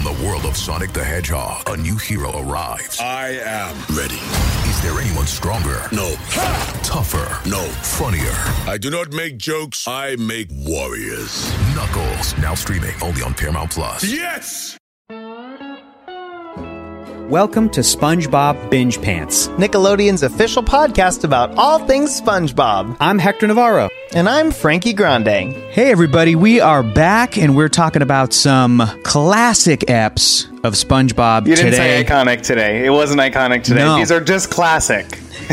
From the world of Sonic the Hedgehog, a new hero arrives. I am ready. Is there anyone stronger? No. Tougher? No. Funnier? I do not make jokes. I make warriors. Knuckles, now streaming only on Paramount+. Yes! Welcome to SpongeBob Binge Pants. Nickelodeon's official podcast about all things SpongeBob. I'm Hector Navarro. And I'm Frankie Grande. Hey everybody, we are back and we're talking about some classic eps of SpongeBob today. You didn't say iconic today. It wasn't iconic today. No. These are just classic.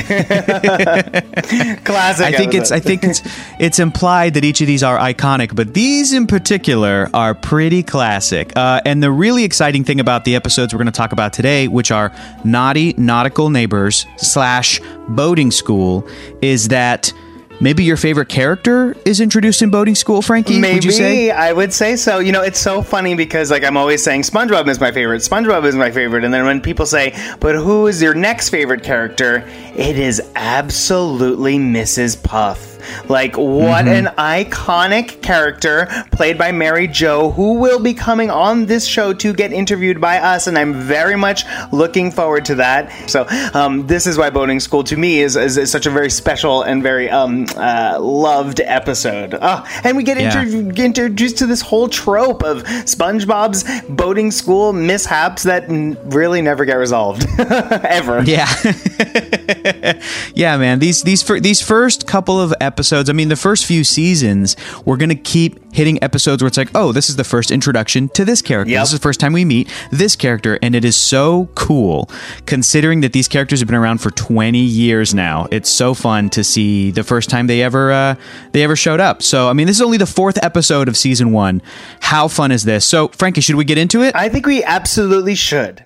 Classic. I think it's implied that each of these are iconic, but these in particular are pretty classic. And the really exciting thing about the episodes we're going to talk about today, which are Naughty Nautical Neighbors / Boating School, is that maybe your favorite character is introduced in Boating School, Frankie? Maybe, would you say? I would say so. You know, it's so funny because, like, I'm always saying SpongeBob is my favorite. SpongeBob is my favorite. And then when people say, but who is your next favorite character? It is absolutely Mrs. Puff. Like, what an iconic character played by Mary Jo, who will be coming on this show to get interviewed by us, and I'm very much looking forward to that. So this is why Boating School to me is such a very special and very loved episode. And we get introduced to this whole trope of SpongeBob's boating school mishaps that really never get resolved ever. Yeah. Yeah, man. These first couple of episodes, I mean, the first few seasons, we're going to keep hitting episodes where it's like, oh, this is the first introduction to this character. Yep. This is the first time we meet this character. And it is so cool considering that these characters have been around for 20 years now. It's so fun to see the first time they ever showed up. So, I mean, this is only the 4th episode of season 1. How fun is this? So, Frankie, should we get into it? I think we absolutely should.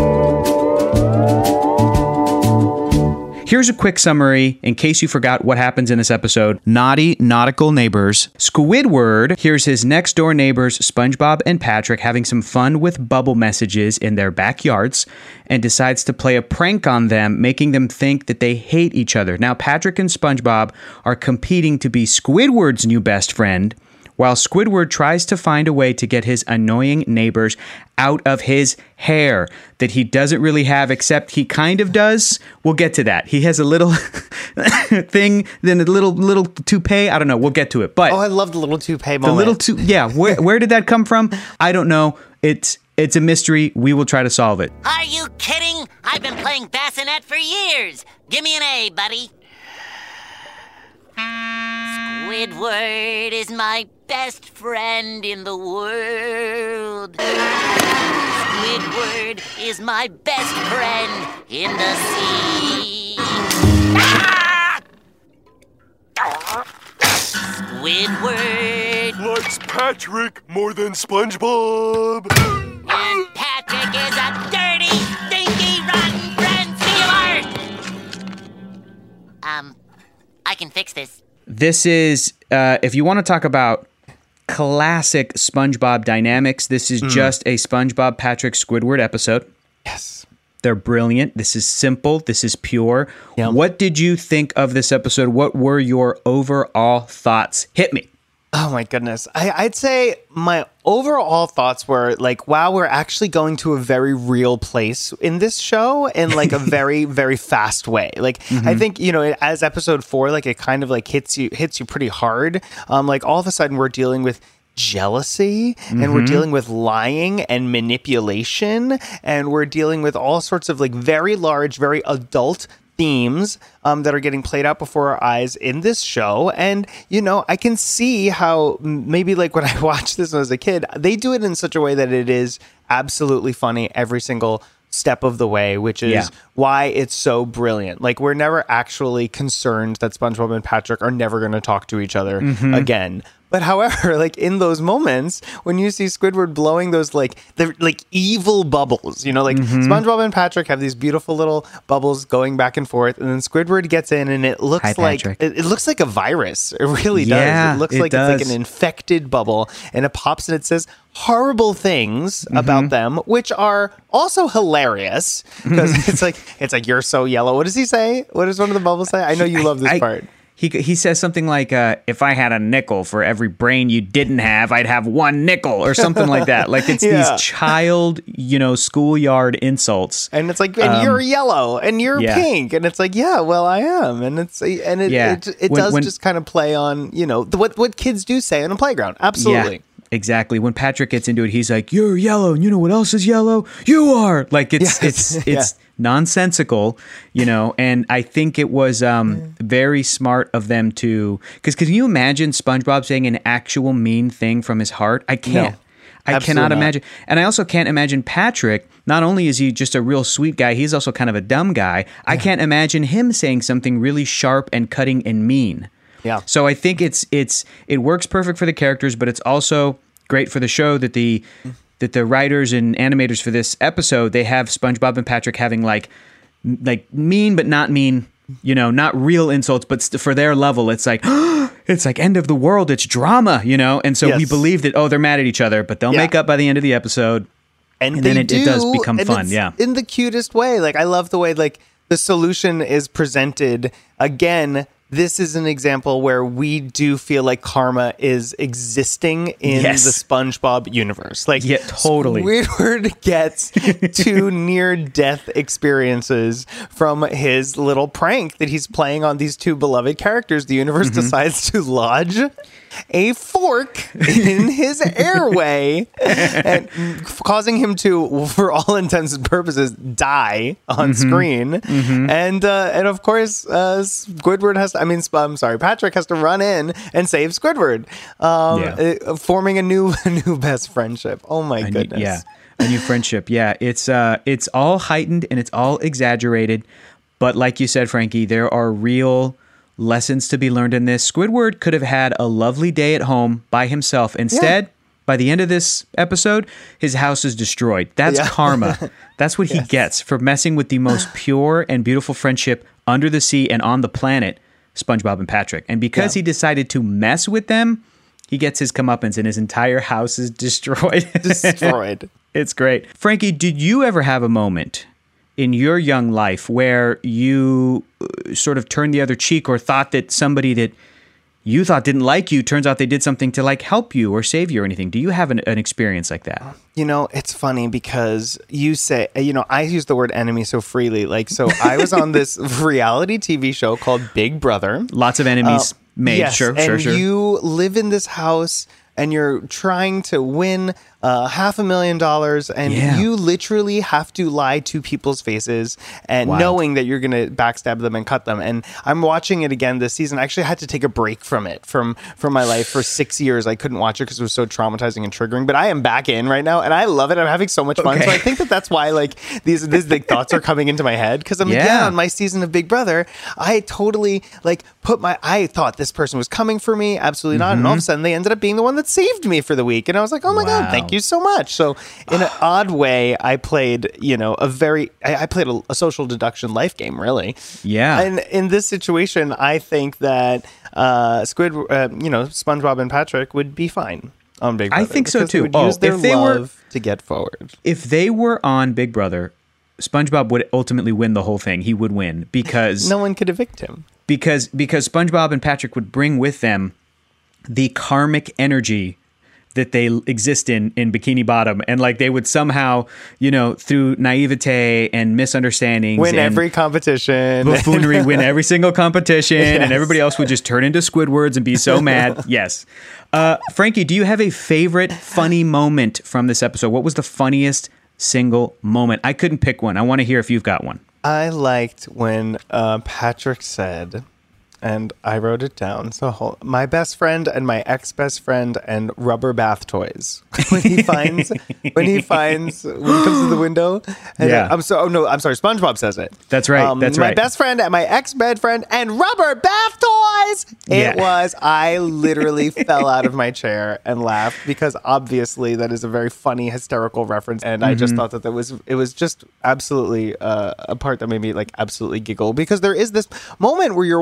Here's a quick summary in case you forgot what happens in this episode. Naughty Nautical Neighbors. Squidward hears his next door neighbors, SpongeBob and Patrick, having some fun with bubble messages in their backyards and decides to play a prank on them, making them think that they hate each other. Now, Patrick and SpongeBob are competing to be Squidward's new best friend, while Squidward tries to find a way to get his annoying neighbors out of his hair that he doesn't really have, except he kind of does. We'll get to that. He has a little thing, then a little toupee. I don't know. We'll get to it. But I love the little toupee moment. Where did that come from? I don't know. It's a mystery. We will try to solve it. Are you kidding? I've been playing bassinet for years. Give me an A, buddy. Squidward is my best friend in the world. Squidward is my best friend in the sea. Ah! Squidward Likes Patrick more than SpongeBob. and Patrick is a dirty, stinky, rotten friend. See you later. I can fix this. This is, if you want to talk about classic SpongeBob dynamics, this is just a SpongeBob Patrick Squidward episode. Yes. They're brilliant. This is simple. This is pure. Yep. What did you think of this episode? What were your overall thoughts? Hit me. Oh my goodness. I'd say my overall thoughts were like, wow, we're actually going to a very real place in this show in like a very, very fast way. Like, I think, you know, as episode 4, like it kind of like hits you pretty hard. Like all of a sudden we're dealing with jealousy and we're dealing with lying and manipulation and we're dealing with all sorts of like very large, very adult themes that are getting played out before our eyes in this show. And, you know, I can see how maybe like when I watched this as a kid, they do it in such a way that it is absolutely funny every single step of the way, which is why it's so brilliant. Like, we're never actually concerned that SpongeBob and Patrick are never going to talk to each other again. But however, like in those moments when you see Squidward blowing those like evil bubbles, you know, like SpongeBob and Patrick have these beautiful little bubbles going back and forth, and then Squidward gets in, and it looks like it looks like a virus. It really does. It looks like it's like an infected bubble, and it pops and it says horrible things about them, which are also hilarious because it's like you're so yellow. What does he say? What does one of the bubbles say? I know you love this part. he says something like, if I had a nickel for every brain you didn't have, I'd have one nickel, or something like that. Like, it's these child, schoolyard insults. And it's like, and you're yellow and you're pink. And it's like, yeah, well, I am. And it does just kind of play on, what kids do say on a playground. Absolutely. Yeah. Exactly. When Patrick gets into it, he's like, "You're yellow, and you know what else is yellow? You are." Like, it's nonsensical, And I think it was very smart of them to, because can you imagine SpongeBob saying an actual mean thing from his heart? I can't. No, I cannot imagine. And I also can't imagine Patrick. Not only is he just a real sweet guy, he's also kind of a dumb guy. Yeah. I can't imagine him saying something really sharp and cutting and mean. Yeah. So I think it works perfect for the characters, but it's also great for the show that the writers and animators for this episode, they have SpongeBob and Patrick having like mean but not mean, not real insults, but for their level, it's like it's like end of the world, it's drama, And so we believe that they're mad at each other, but they'll make up by the end of the episode, and then it does become fun. Yeah, in the cutest way. Like, I love the way the solution is presented. Again, this is an example where we do feel like karma is existing in the SpongeBob universe. Like, totally. Squidward gets 2 near-death experiences from his little prank that he's playing on these 2 beloved characters. The universe decides to lodge a fork in his airway, and causing him to, for all intents and purposes, die on screen. And of course, Squidward has to, Patrick has to run in and save Squidward, forming a new best friendship. Oh my goodness. A new friendship. Yeah, it's all heightened and it's all exaggerated, but like you said, Frankie, there are real lessons to be learned in this. Squidward could have had a lovely day at home by himself. Instead, by the end of this episode, his house is destroyed. That's karma. That's what he gets for messing with the most pure and beautiful friendship under the sea and on the planet, SpongeBob and Patrick. And because he decided to mess with them, he gets his comeuppance and his entire house is destroyed. It's great. Frankie, did you ever have a moment in your young life where you sort of turned the other cheek, or thought that somebody that you thought didn't like you, turns out they did something to help you or save you or anything? Do you have an experience like that? It's funny because you say, I use the word enemy so freely. So I was on this reality TV show called Big Brother. Lots of enemies made. Yes, Sure. You live in this house and you're trying to win $500,000, and you literally have to lie to people's faces, and knowing that you're going to backstab them and cut them. And I'm watching it again this season. I actually had to take a break from it, from my life for 6 years. I couldn't watch it because it was so traumatizing and triggering, but I am back in right now and I love it. I'm having so much fun. So I think that's why these thoughts are coming into my head, because I'm on my season of Big Brother. I totally I thought this person was coming for me. Absolutely not. And all of a sudden they ended up being the one that saved me for the week. And I was like, oh my God, thank you so much. So in an odd way, I played, I played a social deduction life game, really. Yeah. And in this situation, I think that SpongeBob and Patrick would be fine on Big Brother. I think so too. They would use their love to get forward. If they were on Big Brother, SpongeBob would ultimately win the whole thing. He would win because no one could evict him. Because SpongeBob and Patrick would bring with them the karmic energy that they exist in Bikini Bottom, and they would somehow, through naivete and misunderstandings, win every competition, buffoonery, win every single competition, and everybody else would just turn into Squidwards and be so mad. Yes. Frankie, do you have a favorite funny moment from this episode? What was the funniest single moment? I couldn't pick one. I want to hear if you've got one. I liked when Patrick said, and I wrote it down. So my best friend and my ex-best friend and rubber bath toys. When he comes to the window. And I'm sorry. SpongeBob says it. That's right. My best friend and my ex-best friend and rubber bath toys. I literally fell out of my chair and laughed, because obviously that is a very funny, hysterical reference. And I just thought that it was just absolutely a part that made me absolutely giggle, because there is this moment where you're watching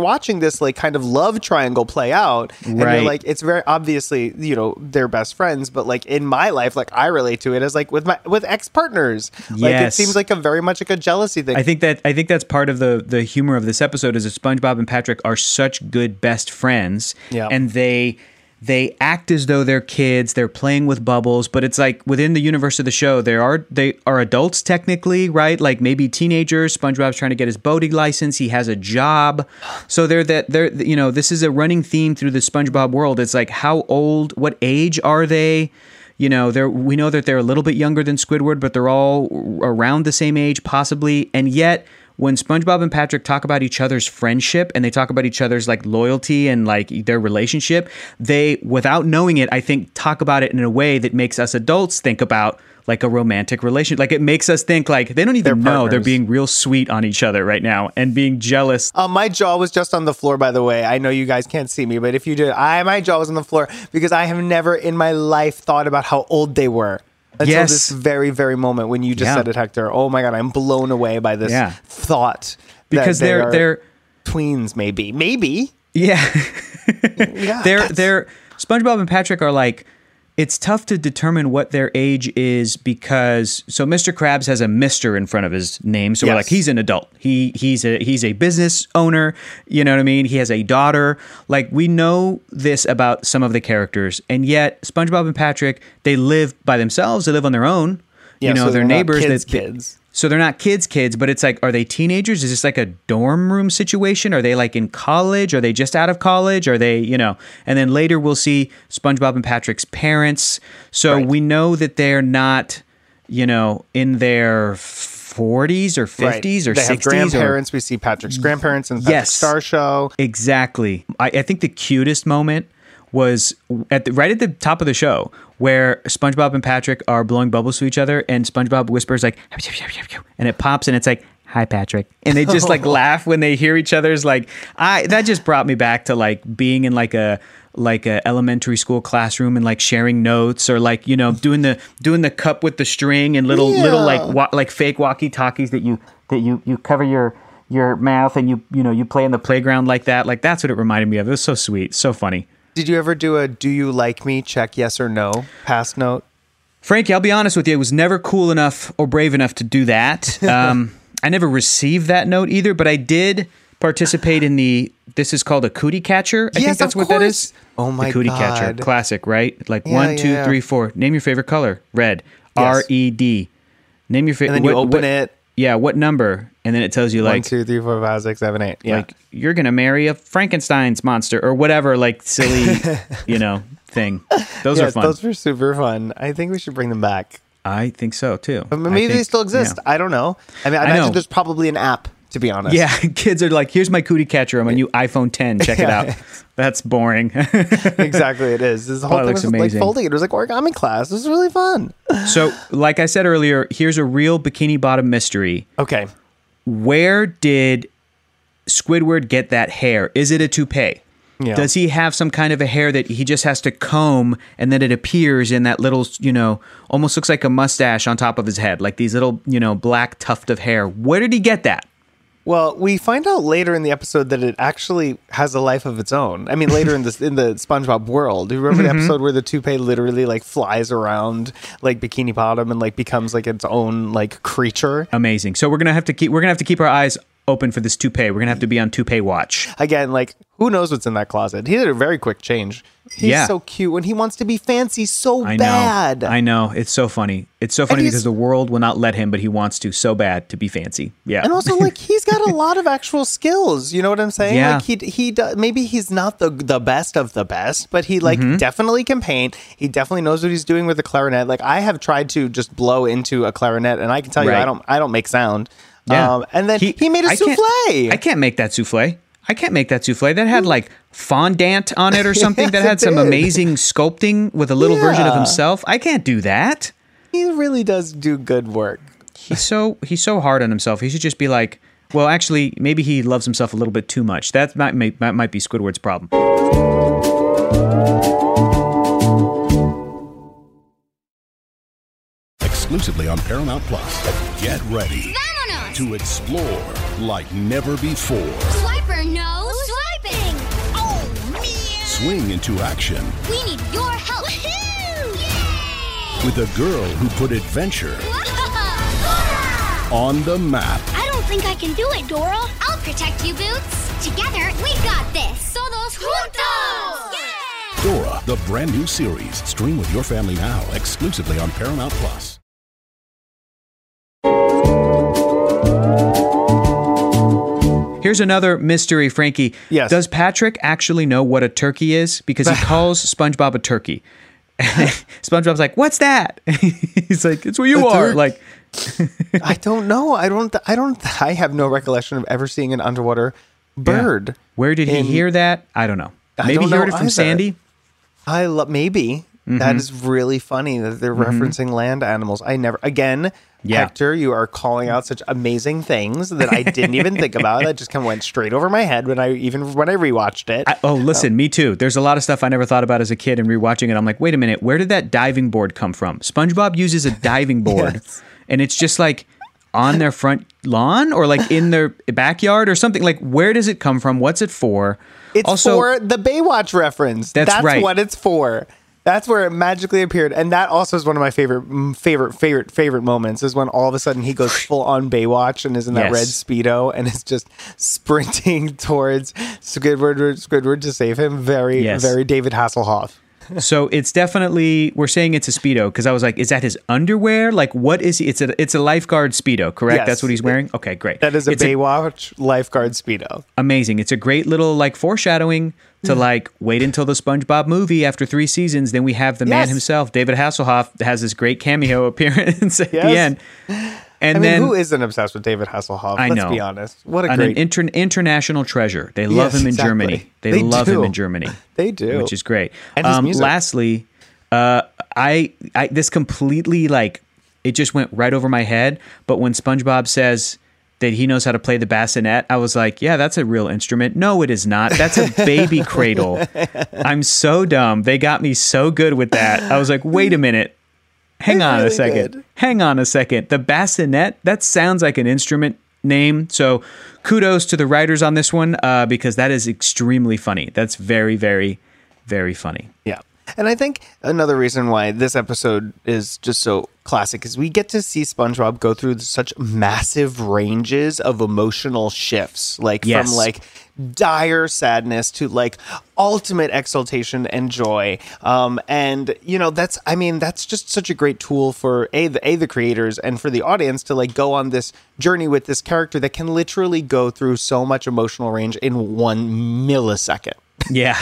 this like kind of love triangle play out. And Right. you're like, it's very obviously, they're best friends, but like in my life, like I relate to it as like with ex-partners. Like it Yes. seems like a very much like a jealousy thing. I think that's part of the humor of this episode is that SpongeBob and Patrick are such good best friends, Yeah. and they act as though they're kids. They're playing with bubbles, but it's like within the universe of the show, they are adults technically, right? Like maybe teenagers. SpongeBob's trying to get his boating license. He has a job, so this is a running theme through the SpongeBob world. It's like how old, what age are they? We know that they're a little bit younger than Squidward, but they're all around the same age, possibly. And yet, when SpongeBob and Patrick talk about each other's friendship and they talk about each other's like loyalty and like their relationship, they, without knowing it, I think talk about it in a way that makes us adults think about like a romantic relationship. Like it makes us think like they don't even know they're being real sweet on each other right now and being jealous. My jaw was just on the floor, by the way. I know you guys can't see me, but if you did, my jaw was on the floor because I have never in my life thought about how old they were. Until this very, very moment when you just said it, Hector. Oh my God, I'm blown away by this thought. Because they're tweens, maybe. Yeah. Yeah. They're SpongeBob and Patrick are like, it's tough to determine what their age is because so Mr. Krabs has a Mr. in front of his name, so we're like he's an adult. He's a business owner, you know what I mean? He has a daughter. Like we know this about some of the characters, and yet SpongeBob and Patrick, they live by themselves. They live on their own. Yeah, so they're neighbors. Kids. So they're not kids, but it's like, are they teenagers? Is this like a dorm room situation? Are they like in college? Are they just out of college? Are they, and then later we'll see SpongeBob and Patrick's parents. So we know that they're not, in their 40s or 50s or they 60s. Have grandparents. We see Patrick's grandparents in Patrick's Star Show. Exactly. I think the cutest moment was right at the top of the show where SpongeBob and Patrick are blowing bubbles to each other and SpongeBob whispers like, and it pops and it's like, hi, Patrick. And they just like laugh when they hear each other's like, that just brought me back to like being in like a elementary school classroom and like sharing notes or like, doing the cup with the string and little like fake walkie talkies that you cover your mouth and you play in the playground like that. Like that's what it reminded me of. It was so sweet. So funny. Did you ever do a "Do you like me?" check, yes or no, pass note? Frankie, I'll be honest with you. I was never cool enough or brave enough to do that. I never received that note either, but I did participate in this is called a cootie catcher. I think that's what that is. Oh my God. The cootie catcher. Classic, right? Like 1, 2, 3, 4. Name your favorite color. Red. Yes. RED. Name your favorite. And then you open it. Yeah, what number? And then it tells you 1, like 2, 3, 4, 5, 6, 7, 8. Yeah. Like you're gonna marry a Frankenstein's monster or whatever, like silly, thing. Those are fun. Those were super fun. I think we should bring them back. I think so too. But maybe they still exist. Yeah. I don't know. I mean, I imagine there's probably an app, to be honest. Yeah, kids are like, here's my cootie catcher on my new iPhone 10. Check it out. That's boring. Exactly, it is. This whole thing was like folding. It was like origami class. This was really fun. So, like I said earlier, here's a real Bikini Bottom mystery. Okay. Where did Squidward get that hair? Is it a toupee? Yeah. Does he have some kind of a hair that he just has to comb and then it appears in that little, almost looks like a mustache on top of his head, like these little, black tuft of hair? Where did he get that? Well, we find out later in the episode that it actually has a life of its own. I mean, later in the SpongeBob world. Do you remember the episode where the toupee literally like flies around like Bikini Bottom and like becomes like its own like creature? Amazing. So we're gonna have to keep our eyes open for this toupee. We're gonna have to be on toupee watch. Again, like who knows what's in that closet? He did a very quick change. He's so cute when he wants to be fancy so bad. I know. It's so funny. It's so funny because the world will not let him, but he wants to so bad to be fancy. Yeah. And also like he's got a lot of actual skills. You know what I'm saying? Yeah. Like he does, maybe he's not the best of the best, but he like definitely can paint. He definitely knows what he's doing with the clarinet. Like I have tried to just blow into a clarinet and I can tell you I don't make sound. Yeah. And then he made a souffle. I can't make that souffle. That had like fondant on it or something. That had some amazing sculpting with a little version of himself. I can't do that. He really does do good work. He's so hard on himself. He should just be like, well, actually, maybe he loves himself a little bit too much. That might be Squidward's problem. Exclusively on Paramount Plus. Get ready Vámonos! to explore like never before. Swiper, no swiping! swing into action. We need your help. With a girl who put adventure on the map. I don't think I can do it, Dora. I'll protect you, Boots. Together, we got this. Todos juntos! Yeah! Dora, the brand new series. Stream with your family now, exclusively on Paramount Plus. Here's another mystery, Frankie. Yes. Does Patrick actually know what a turkey is? Because he calls SpongeBob a turkey. SpongeBob's like, "What's that?" He's like, "It's what you are." Like, I don't know. I have no recollection of ever seeing an underwater bird. yeah. Where did he hear that? I don't know. Maybe don't he heard know it from either. Sandy. Maybe. That is really funny that they're referencing land animals. Hector, you are calling out such amazing things that I didn't even think about. That just kind of went straight over my head when I rewatched it. Listen, me too. There's a lot of stuff I never thought about as a kid, and rewatching it, I'm like, wait a minute, where did that diving board come from? SpongeBob uses a diving board, and it's just like on their front lawn or like in their backyard or something. Like, where does it come from? What's it for? It's also, for the Baywatch reference. That's right. What it's for. That's where it magically appeared, and that also is one of my favorite moments. Is when all of a sudden he goes full on Baywatch and is in that red Speedo and is just sprinting towards Squidward to save him. Very David Hasselhoff. So it's definitely, we're saying it's a Speedo because I was like, is that his underwear? Like, what is he? It's a lifeguard Speedo, correct? Yes. That's what he's wearing? Okay, great. That is a Baywatch lifeguard Speedo. Amazing. It's a great little like foreshadowing to like wait until the SpongeBob movie after 3 seasons. Then we have the man himself, David Hasselhoff, has this great cameo appearance at the end. And then, who isn't obsessed with David Hasselhoff? Let's be honest. What a great international treasure. They love him in Germany. They love him in Germany. They do, which is great. And his music. Lastly, I this completely like it just went right over my head. But when SpongeBob says that he knows how to play the bassinet, I was like, yeah, that's a real instrument. No, it is not. That's a baby cradle. I'm so dumb. They got me so good with that. I was like, wait a minute. Hang on a second. The bassinet, that sounds like an instrument name. So kudos to the writers on this one because that is extremely funny. That's very, very, very funny. Yeah. And I think another reason why this episode is just so classic is we get to see SpongeBob go through such massive ranges of emotional shifts, like from like dire sadness to like ultimate exultation and joy. And you know, that's just such a great tool for the creators and for the audience to like go on this journey with this character that can literally go through so much emotional range in 1 millisecond. Yeah.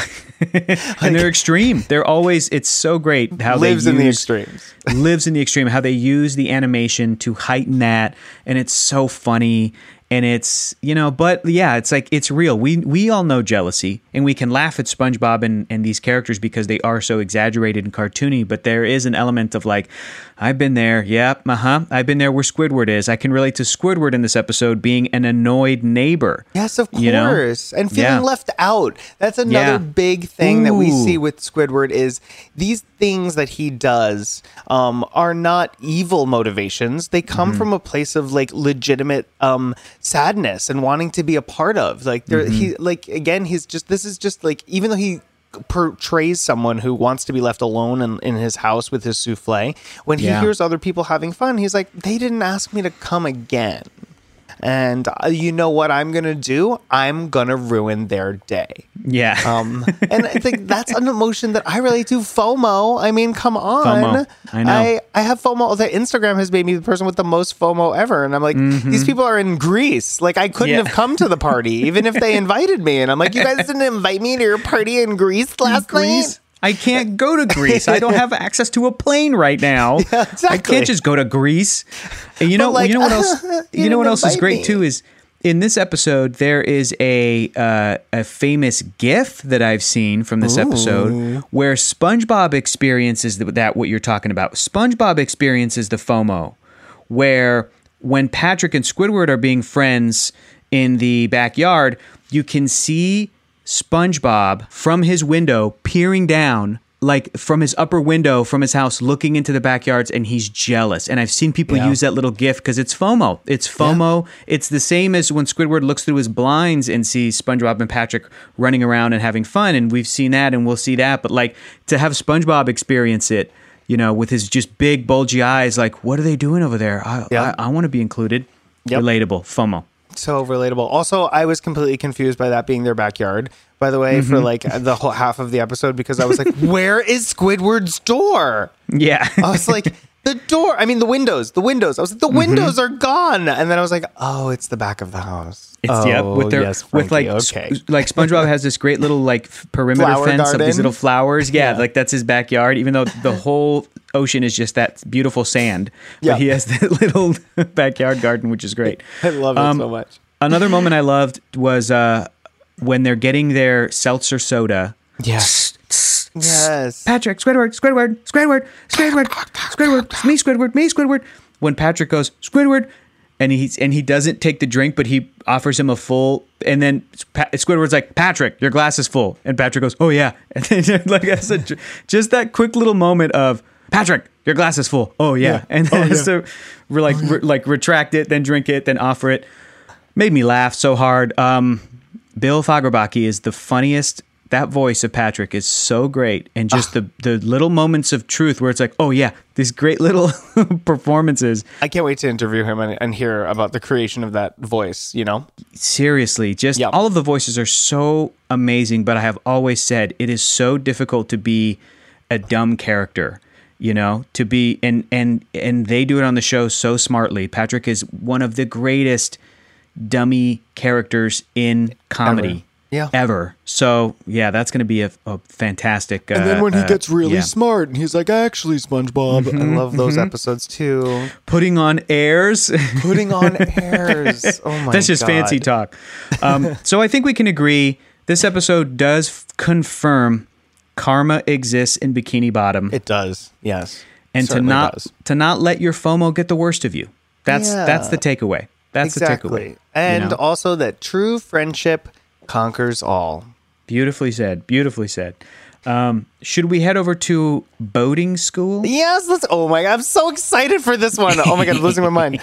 And they're extreme. They're always, it's so great how lives in the extremes. Lives in the extreme, how they use the animation to heighten that. And it's so funny. And it's, you know, but yeah, it's like, it's real. We all know jealousy and we can laugh at SpongeBob and these characters because they are so exaggerated and cartoony. But there is an element of like, I've been there. Yep. I've been there where Squidward is. I can relate to Squidward in this episode being an annoyed neighbor. Yes, of course. You know? And feeling left out. That's another big thing that we see with Squidward is these things that he does are not evil motivations. They come from a place of like legitimate sadness and wanting to be a part of. Like he like again, he's just this is just like even though he portrays someone who wants to be left alone in his house with his souffle, when he hears other people having fun, he's like, they didn't ask me to come again. And you know what I'm going to do? I'm going to ruin their day. Yeah. And I think that's an emotion that I relate to. FOMO. I mean, come on. FOMO. I know. I have FOMO. That Instagram has made me the person with the most FOMO ever. And I'm like, these people are in Greece. Like, I couldn't have come to the party, even if they invited me. And I'm like, you guys didn't invite me to your party in Greece last night? I can't go to Greece. I don't have access to a plane right now. Yeah, exactly. I can't just go to Greece. And you know what else? You know what else is great too is in this episode there is a famous GIF that I've seen from this episode where SpongeBob experiences that what you're talking about. SpongeBob experiences the FOMO, where when Patrick and Squidward are being friends in the backyard, you can see SpongeBob from his window peering down like from his upper window from his house looking into the backyards, and he's jealous. And I've seen people use that little gif because it's FOMO. It's FOMO. It's the same as when Squidward looks through his blinds and sees SpongeBob and Patrick running around and having fun. And we've seen that and we'll see that. But like to have SpongeBob experience it, you know, with his just big bulgy eyes, like, what are they doing over there? I want to be included. Relatable. FOMO. So relatable. Also, I was completely confused by that being their backyard, by the way, for like the whole half of the episode, because I was like, where is Squidward's door? Yeah. I was like, the door. I mean, the windows. I was like, the windows are gone. And then I was like, oh, it's the back of the house. It's with like like SpongeBob has this great little like perimeter Flower fence garden. of these little flowers. Yeah, like that's his backyard. Even though the whole ocean is just that beautiful sand, but he has that little backyard garden, which is great. I love it so much. Another moment I loved was when they're getting their seltzer soda. Yes. Patrick, Squidward, me, Squidward. When Patrick goes, Squidward, and he doesn't take the drink, but he offers him a full, and then Squidward's like, Patrick, your glass is full. And Patrick goes, oh yeah. And then like I said, just that quick little moment of, Patrick, your glass is full. Oh yeah. And then so we're like, retract it, then drink it, then offer it. Made me laugh so hard. Bill Fagerbaki is the funniest. That voice of Patrick is so great. And just the little moments of truth where it's like, oh yeah, these great little performances. I can't wait to interview him and hear about the creation of that voice, you know? Seriously, just all of the voices are so amazing. But I have always said it is so difficult to be a dumb character. You know, to be and they do it on the show so smartly. Patrick is one of the greatest dummy characters in comedy ever. So yeah, that's going to be a fantastic. And then when he gets really smart and he's like, actually, SpongeBob, I love those episodes too. Putting on airs. Oh my god, that's just fancy talk. So I think we can agree this episode does confirm karma exists in Bikini Bottom. It does, yes. And to not let your FOMO get the worst of you. That's the takeaway. That's the takeaway. And also that true friendship conquers all. Beautifully said. Beautifully said. Should we head over to boating school? Yes, let's. Oh my god, I'm so excited for this one. Oh my god, I'm losing my mind.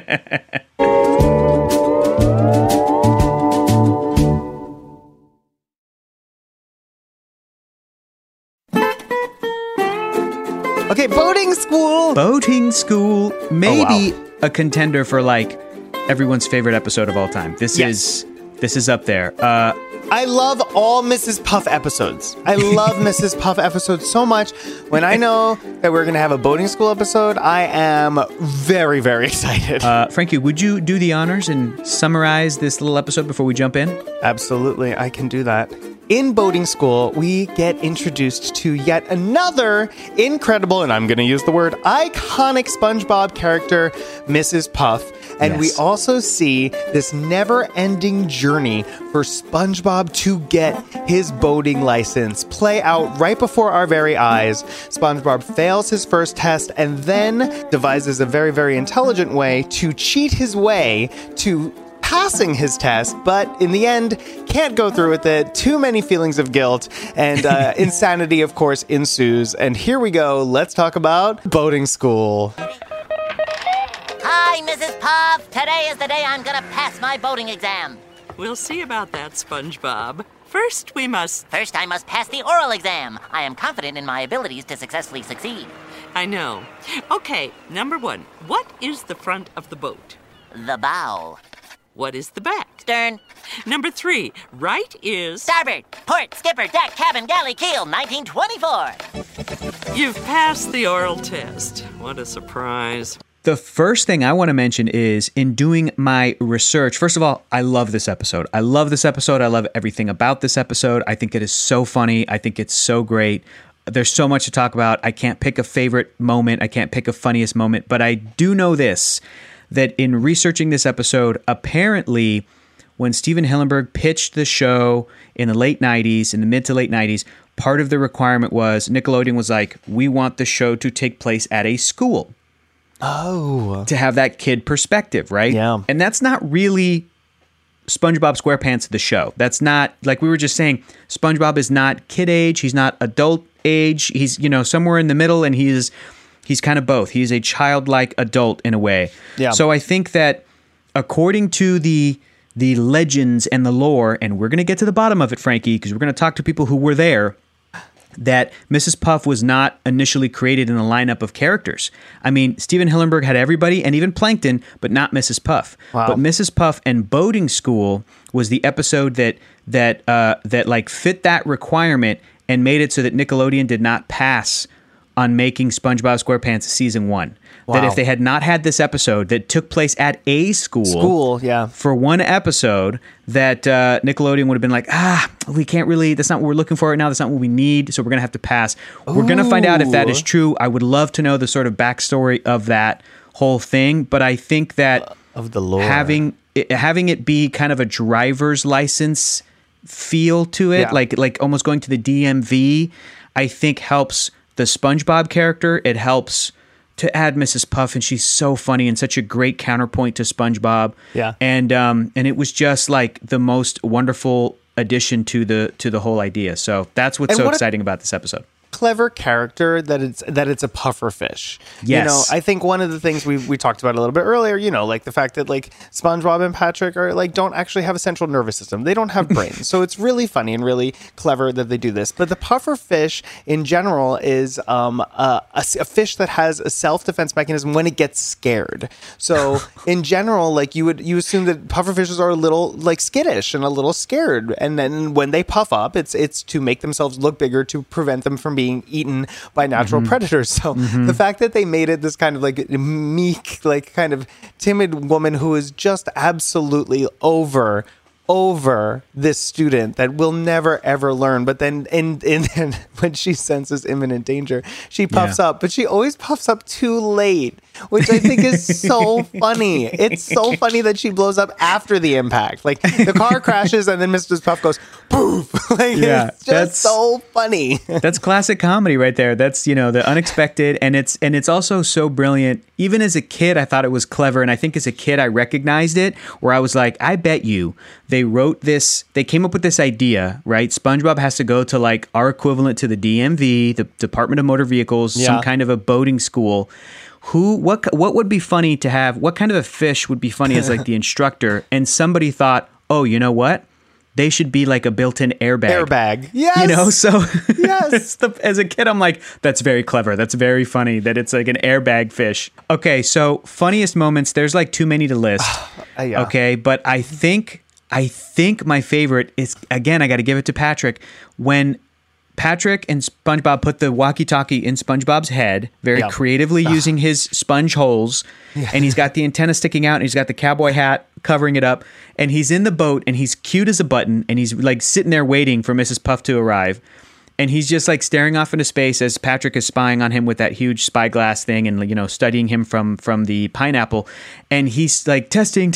Okay, boating school. Boating school. Maybe a contender for like everyone's favorite episode of all time. This is up there. I love all Mrs. Puff episodes. I love Mrs. Puff episodes so much. When I know that we're going to have a boating school episode, I am very, very excited. Frankie, would you do the honors and summarize this little episode before we jump in? Absolutely, I can do that. In boating school, we get introduced to yet another incredible, and I'm going to use the word iconic SpongeBob character, Mrs. Puff. And we also see this never-ending journey for SpongeBob to get his boating license play out right before our very eyes. SpongeBob fails his first test and then devises a very, very intelligent way to cheat his way to passing his test, but in the end, can't go through with it. Too many feelings of guilt, and insanity, of course, ensues. And here we go. Let's talk about boating school. Hi, Mrs. Puff. Today is the day I'm gonna pass my boating exam. We'll see about that, SpongeBob. First, I must pass the oral exam. I am confident in my abilities to successfully succeed. I know. Okay, number 1. What is the front of the boat? The bow. What is the back? Stern. Number 3. Right is... Starboard. Port, skipper, deck, cabin, galley, keel, 1924. You've passed the oral test. What a surprise. The first thing I want to mention is in doing my research, first of all, I love this episode. I love everything about this episode. I think it is so funny. I think it's so great. There's so much to talk about. I can't pick a favorite moment. I can't pick a funniest moment, but I do know this, that in researching this episode, apparently when Steven Hillenburg pitched the show in the late 90s, in the mid to late 90s, part of the requirement was Nickelodeon was like, we want the show to take place at a school. Oh. To have that kid perspective, right? Yeah. And that's not really SpongeBob SquarePants, the show. That's not, like we were just saying, SpongeBob is not kid age. He's not adult age. He's, somewhere in the middle, and he's kind of both. He's a childlike adult in a way. Yeah. So I think that according to the legends and the lore, and we're going to get to the bottom of it, Frankie, because we're going to talk to people who were there, that Mrs. Puff was not initially created in the lineup of characters. I mean, Stephen Hillenburg had everybody and even Plankton, but not Mrs. Puff. Wow. But Mrs. Puff and Boating School was the episode that like fit that requirement and made it so that Nickelodeon did not pass on making SpongeBob SquarePants season 1. That Wow. if they had not had this episode that took place at a school yeah. for one episode, that Nickelodeon would have been like, we can't really, that's not what we're looking for right now. That's not what we need. So we're going to have to pass. We're going to find out if that is true. I would love to know the sort of backstory of that whole thing. But I think that Of the lore. having it be kind of a driver's license feel to it, Yeah. like almost going to the DMV, I think helps the SpongeBob character. It helps to add Mrs. Puff, and she's so funny and such a great counterpoint to SpongeBob. Yeah. And it was just like the most wonderful addition to the whole idea. So that's what's And so what a- exciting about this episode. Clever character that it's a puffer fish. Yes. I think one of the things we talked about a little bit earlier, like the fact that like SpongeBob and Patrick are like don't actually have a central nervous system. They don't have brains. So it's really funny and really clever that they do this. But the puffer fish in general is a fish that has a self-defense mechanism when it gets scared. So in general, like you assume that puffer fishes are a little like skittish and a little scared. And then when they puff up, it's to make themselves look bigger to prevent them from being eaten by natural predators. So the fact that they made it this kind of like meek, like kind of timid woman who is just absolutely over this student that will never ever learn, but then in when she senses imminent danger, she puffs up, but she always puffs up too late, which I think is so funny. It's so funny that she blows up after the impact. Like the car crashes and then Mrs. Puff goes poof. Like Yeah, it's just that's- so funny. That's classic comedy right there. That's, the unexpected, and it's also so brilliant. Even as a kid, I thought it was clever, and I think as a kid I recognized it, where I was like, I bet you they came up with this idea, right? SpongeBob has to go to like our equivalent to the DMV, the Department of Motor Vehicles, some kind of a boating school. What would be funny to have? What kind of a fish would be funny as like the instructor? And somebody thought, oh, you know what? They should be like a built-in airbag. Yes. So Yes. as a kid, I'm like, that's very clever. That's very funny that it's like an airbag fish. Okay, so funniest moments, there's like too many to list. Yeah. Okay, but I think my favorite is, again, I got to give it to Patrick, when Patrick and SpongeBob put the walkie-talkie in SpongeBob's head, very Yeah. creatively using his sponge holes, and he's got the antenna sticking out, and he's got the cowboy hat covering it up, and he's in the boat, and he's cute as a button, and he's like sitting there waiting for Mrs. Puff to arrive, and he's just like staring off into space as Patrick is spying on him with that huge spyglass thing, and studying him from the pineapple, and he's like testing,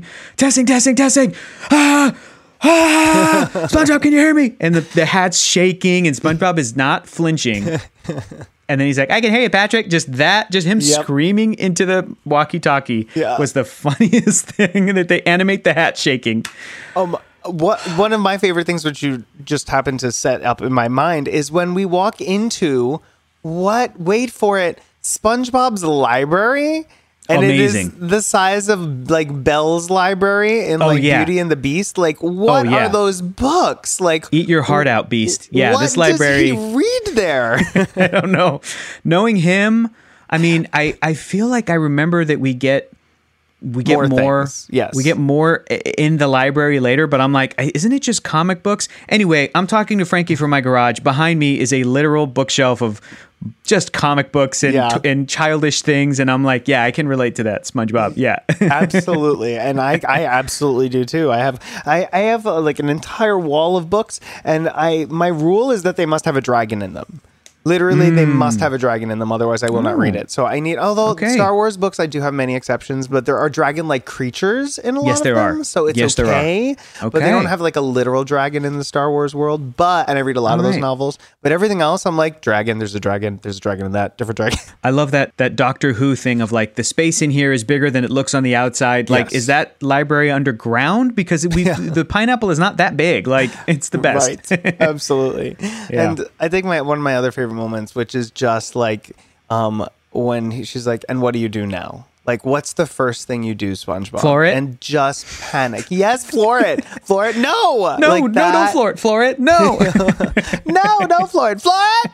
SpongeBob, can you hear me? And the hat's shaking, and SpongeBob is not flinching. And then he's like, I can hear you, Patrick. Just him screaming into the walkie-talkie was the funniest thing, that they animate the hat shaking. One of my favorite things, which you just happened to set up in my mind, is when we walk into wait for it, SpongeBob's library. And Amazing. it is the size of like Belle's library in Beauty and the Beast. Like, what are those books? Like, Eat your heart out, Beast. Yeah, what this library. does he read there? I don't know. Knowing him, I mean, I feel like I remember that we get more. Yes. We get more in the library later, but I'm like, isn't it just comic books? Anyway, I'm talking to Frankie from my garage. Behind me is a literal bookshelf of just comic books and childish things, and I'm like, yeah, I can relate to that, SpongeBob. Yeah. Absolutely. And I absolutely do too. I have like an entire wall of books, and my rule is that they must have a dragon in them. Literally, they must have a dragon in them, otherwise I will not read it. So I need, although Star Wars books, I do have many exceptions, but there are dragon-like creatures in a lot of them. So it's okay. But they don't have like a literal dragon in the Star Wars world. And I read a lot of those novels. But everything else, I'm like, dragon, there's a dragon in that, different dragon. I love that Doctor Who thing of like the space in here is bigger than it looks on the outside. Like, is that library underground? Because the pineapple is not that big. Like, it's the best. Right. Absolutely. Yeah. And I think one of my other favorite moments, which is just like when she's like, and what do you do now? Like, what's the first thing you do, SpongeBob? Floor it? And just panic. Yes, floor it. Floor it. No. No, like don't floor it. Floor it. No. No, don't floor it. Floor it.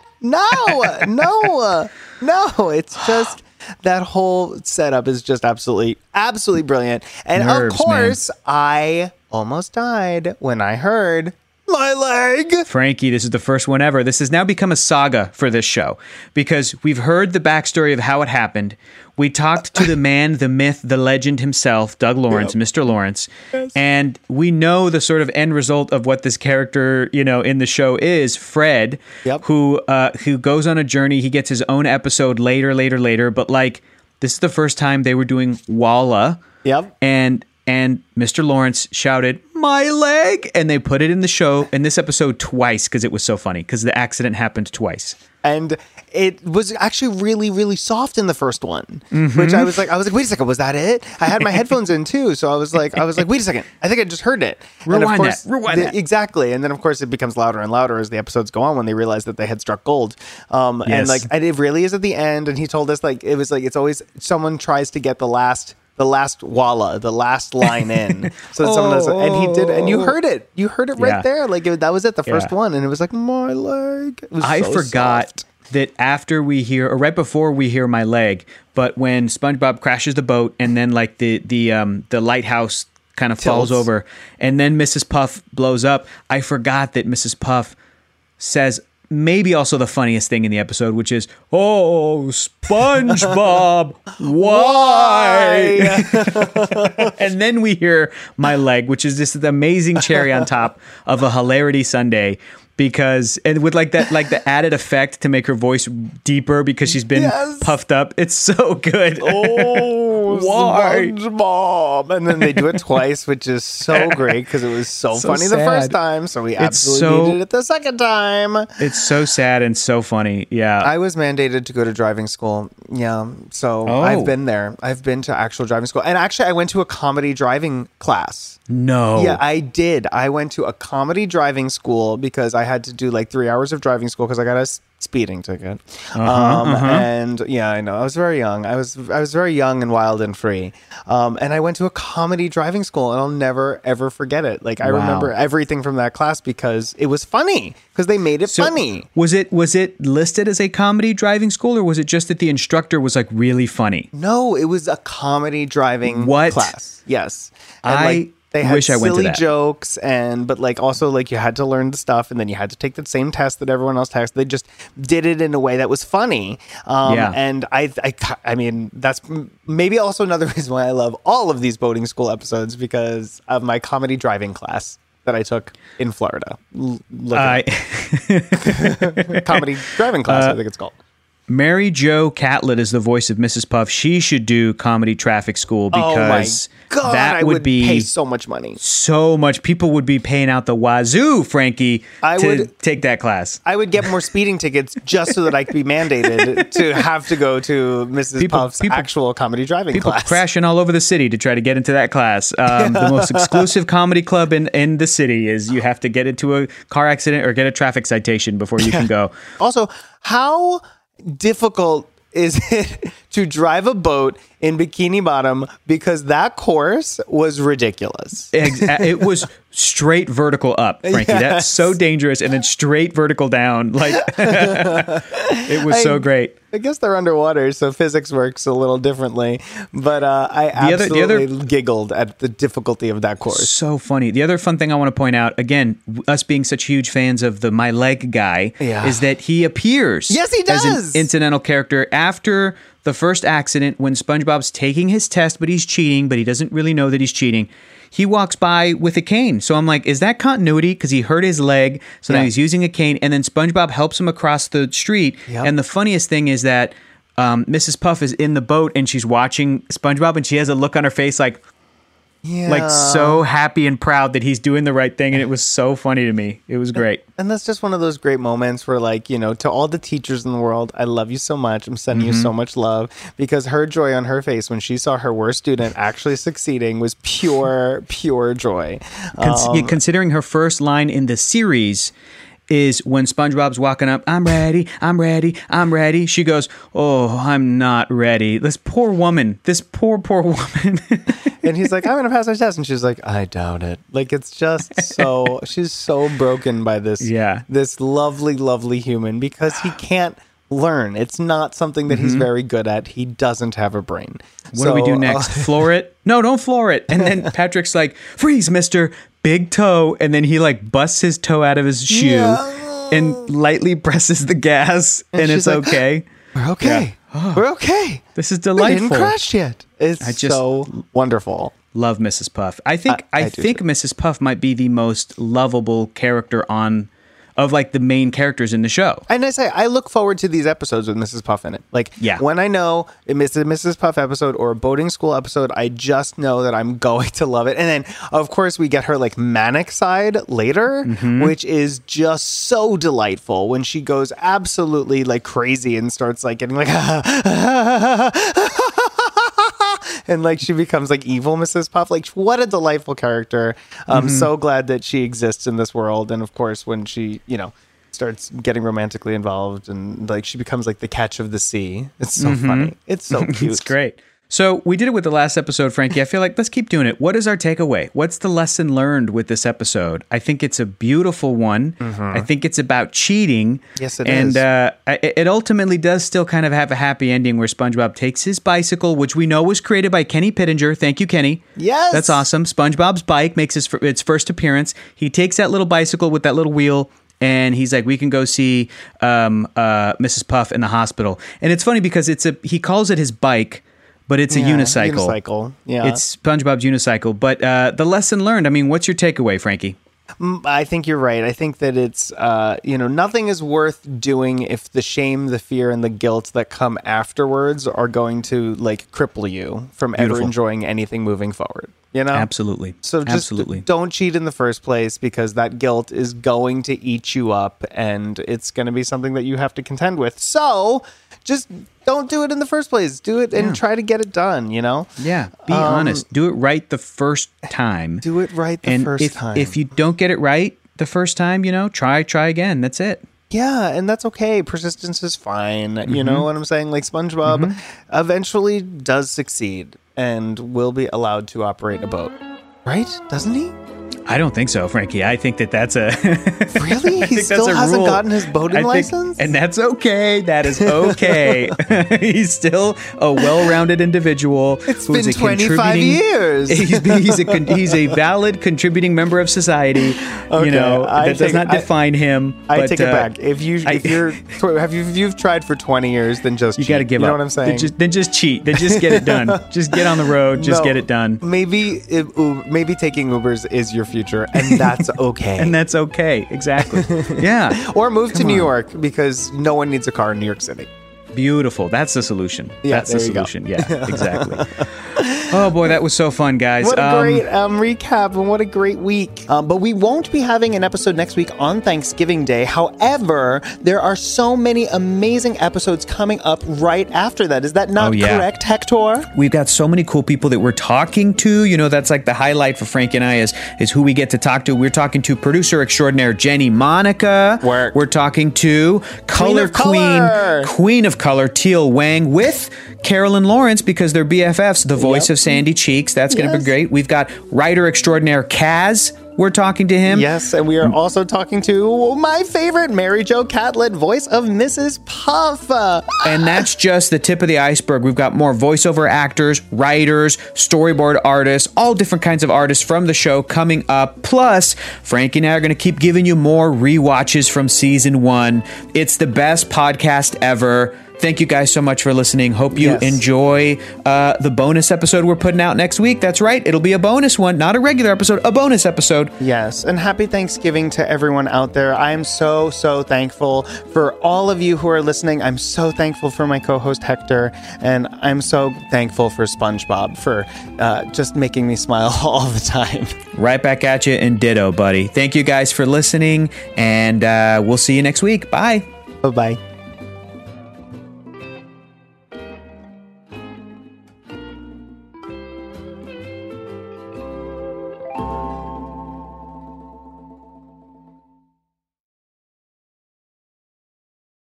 No. It's just that whole setup is just absolutely brilliant. And Nerves, of course, I almost died when I heard my leg. Frankie, this is the first one ever. This has now become a saga for this show because we've heard the backstory of how it happened. We talked to the man, the myth, the legend himself, Doug Lawrence, Mr. Lawrence, and we know the sort of end result of what this character, in the show is Fred, who goes on a journey. He gets his own episode later, but like this is the first time they were doing Walla. Yep. And Mr. Lawrence shouted, "My leg!" And they put it in this episode twice because it was so funny because the accident happened twice. And it was actually really, really soft in the first one, which I was like, wait a second, was that it? I had my headphones in too. So I was like, wait a second, I think I just heard it. Rewind that. Exactly. And then of course it becomes louder and louder as the episodes go on when they realize that they had struck gold. And it really is at the end. And he told us it's always someone tries to get the last Walla, the last line in. So that someone does it. And he did, and you heard it. You heard it right there. Like that was it, the first one. And it was like, my leg. It was I forgot soft. That after we hear, or right before we hear my leg, but when SpongeBob crashes the boat and then like the lighthouse kind of falls over and then Mrs. Puff blows up, I forgot that Mrs. Puff says maybe also the funniest thing in the episode, which is, "Oh, SpongeBob, why?" And then we hear my leg, which is just the amazing cherry on top of a hilarity sundae. And with like the added effect to make her voice deeper because she's been puffed up. It's so good. Oh, why? SpongeBob. And then they do it twice, which is so great because it was so funny the first time. So we absolutely needed it the second time. It's so sad and so funny. Yeah. I was mandated to go to driving school. Yeah. So I've been there. I've been to actual driving school. And actually, I went to a comedy driving class. No. Yeah, I did. I went to a comedy driving school because I had to do like 3 hours of driving school because I got a speeding ticket. And yeah, I know. I was very young. I was very young and wild and free. And I went to a comedy driving school and I'll never, ever forget it. Like I remember everything from that class because it was funny because they made it funny. Was it listed as a comedy driving school or was it just that the instructor was like really funny? No, it was a comedy driving class. Yes. And they had silly jokes but like also like you had to learn the stuff and then you had to take the same test that everyone else takes. They just did it in a way that was funny. And I mean, that's maybe also another reason why I love all of these boating school episodes because of my comedy driving class that I took in Florida. Comedy driving class, I think it's called. Mary Jo Catlett is the voice of Mrs. Puff. She should do comedy traffic school because that would be pay so much money. So much. People would be paying out the wazoo, Frankie, to take that class. I would get more speeding tickets just so that I could be mandated to have to go to Mrs. Puff's actual comedy driving class. People crashing all over the city to try to get into that class. The most exclusive comedy club in the city is you have to get into a car accident or get a traffic citation before you can go. Also, how difficult is it to drive a boat in Bikini Bottom because that course was ridiculous. It was straight vertical up, Frankie. Yes. That's so dangerous. And then straight vertical down. Like it was so great. I guess they're underwater, so physics works a little differently. But I absolutely giggled at the difficulty of that course. So funny. The other fun thing I want to point out, again, us being such huge fans of the My Leg guy, is that he appears he does. as an incidental character after the first accident when SpongeBob's taking his test, but he's cheating, but he doesn't really know that he's cheating. He walks by with a cane. So I'm like, is that continuity? Because he hurt his leg. So now he's using a cane. And then SpongeBob helps him across the street. Yep. And the funniest thing is that Mrs. Puff is in the boat and she's watching SpongeBob and she has a look on her face like so happy and proud that he's doing the right thing. And it was so funny to me. It was great. And that's just one of those great moments where, like, you know, to all the teachers in the world, I love you so much. I'm sending you so much love, because her joy on her face when she saw her worst student actually succeeding was pure joy. Considering her first line in the series is when SpongeBob's walking up, I'm ready, I'm ready, I'm ready. She goes, oh, I'm not ready. This poor woman. And he's like, I'm going to pass my test. And she's like, I doubt it. Like, it's just so, she's so broken by this, this lovely, lovely human, because he can't learn. It's not something that he's very good at. He doesn't have a brain. What do we do next? Floor it? No, don't floor it. And then Patrick's like, freeze, mister. Big toe. And then he like busts his toe out of his shoe and lightly presses the gas. And it's like, okay. We're okay. Yeah. We're okay. This is delightful. We didn't crash yet. It's so wonderful. Love Mrs. Puff. I think Mrs. Puff might be the most lovable character of like the main characters in the show. And I look forward to these episodes with Mrs. Puff in it. Like, when I know it's a Mrs. Puff episode or a boating school episode, I just know that I'm going to love it. And then, of course, we get her like manic side later, which is just so delightful when she goes absolutely like crazy and starts like getting like, and like she becomes like evil Mrs. Puff. Like, what a delightful character. I'm so glad that she exists in this world. And of course, when she, you know, starts getting romantically involved and like she becomes like the catch of the sea. It's so funny. It's so cute. It's great. So we did it with the last episode, Frankie. I feel like let's keep doing it. What is our takeaway? What's the lesson learned with this episode? I think it's a beautiful one. I think it's about cheating. Yes, it is. And it ultimately does still kind of have a happy ending where SpongeBob takes his bicycle, which we know was created by Kenny Pittenger. Thank you, Kenny. Yes. That's awesome. SpongeBob's bike makes its first appearance. He takes that little bicycle with that little wheel, and he's like, we can go see Mrs. Puff in the hospital. And it's funny because he calls it his bike, but it's a unicycle. Yeah. It's SpongeBob's unicycle. But the lesson learned, I mean, what's your takeaway, Frankie? I think you're right. I think that it's, nothing is worth doing if the shame, the fear, and the guilt that come afterwards are going to like cripple you from ever enjoying anything moving forward. You know? Absolutely. So just don't cheat in the first place, because that guilt is going to eat you up and it's going to be something that you have to contend with. So just don't do it in the first place. Do it and try to get it done, you know? Yeah. Be honest. Do it right the first time. Do it right the first time. If you don't get it right the first time, you know, try again. That's it. Yeah, and that's okay. Persistence is fine. You know what I'm saying? Like, SpongeBob eventually does succeed and will be allowed to operate a boat. Right? Doesn't he? I don't think so, Frankie. I think that's a... Really? He still hasn't gotten his boating license? And that's okay. That is okay. He's still a well-rounded individual. It's been 25 years. He's a valid contributing member of society. Okay, you know, that does not define him. I take it back. If you've tried for 20 years, then just cheat. You got to give up. You know what I'm saying? Then just cheat. Then just get it done. Just get on the road. Just get it done. Maybe taking Ubers is your future, and that's okay. And that's okay. Exactly. Yeah. Or move to New York, because no one needs a car in New York City. Beautiful. That's the solution. Yeah, that's the solution. Yeah, exactly. Oh boy, that was so fun, guys. What a great recap, and what a great week. But we won't be having an episode next week on Thanksgiving Day. However, there are so many amazing episodes coming up right after that. Is that not correct, Hector? We've got so many cool people that we're talking to. You know, that's like the highlight for Frank and I is who we get to talk to. We're talking to producer extraordinaire Jenny Monica. We're talking to Color Queen of Color, Teal Wang, with Carolyn Lawrence, because they're BFFs, the voice of Sandy Cheeks. That's going to be great. We've got writer extraordinaire Kaz. We're talking to him. Yes, and we are also talking to my favorite, Mary Jo Catlett, voice of Mrs. Puff. And that's just the tip of the iceberg. We've got more voiceover actors, writers, storyboard artists, all different kinds of artists from the show coming up. Plus, Frankie and I are going to keep giving you more rewatches from season 1. It's the best podcast ever. Thank you guys so much for listening. Hope you enjoy the bonus episode we're putting out next week. That's right. It'll be a bonus one, not a regular episode, a bonus episode. Yes. And happy Thanksgiving to everyone out there. I am so, so thankful for all of you who are listening. I'm so thankful for my co-host Hector. And I'm so thankful for SpongeBob for just making me smile all the time. Right back at you and ditto, buddy. Thank you guys for listening. And we'll see you next week. Bye. Bye-bye.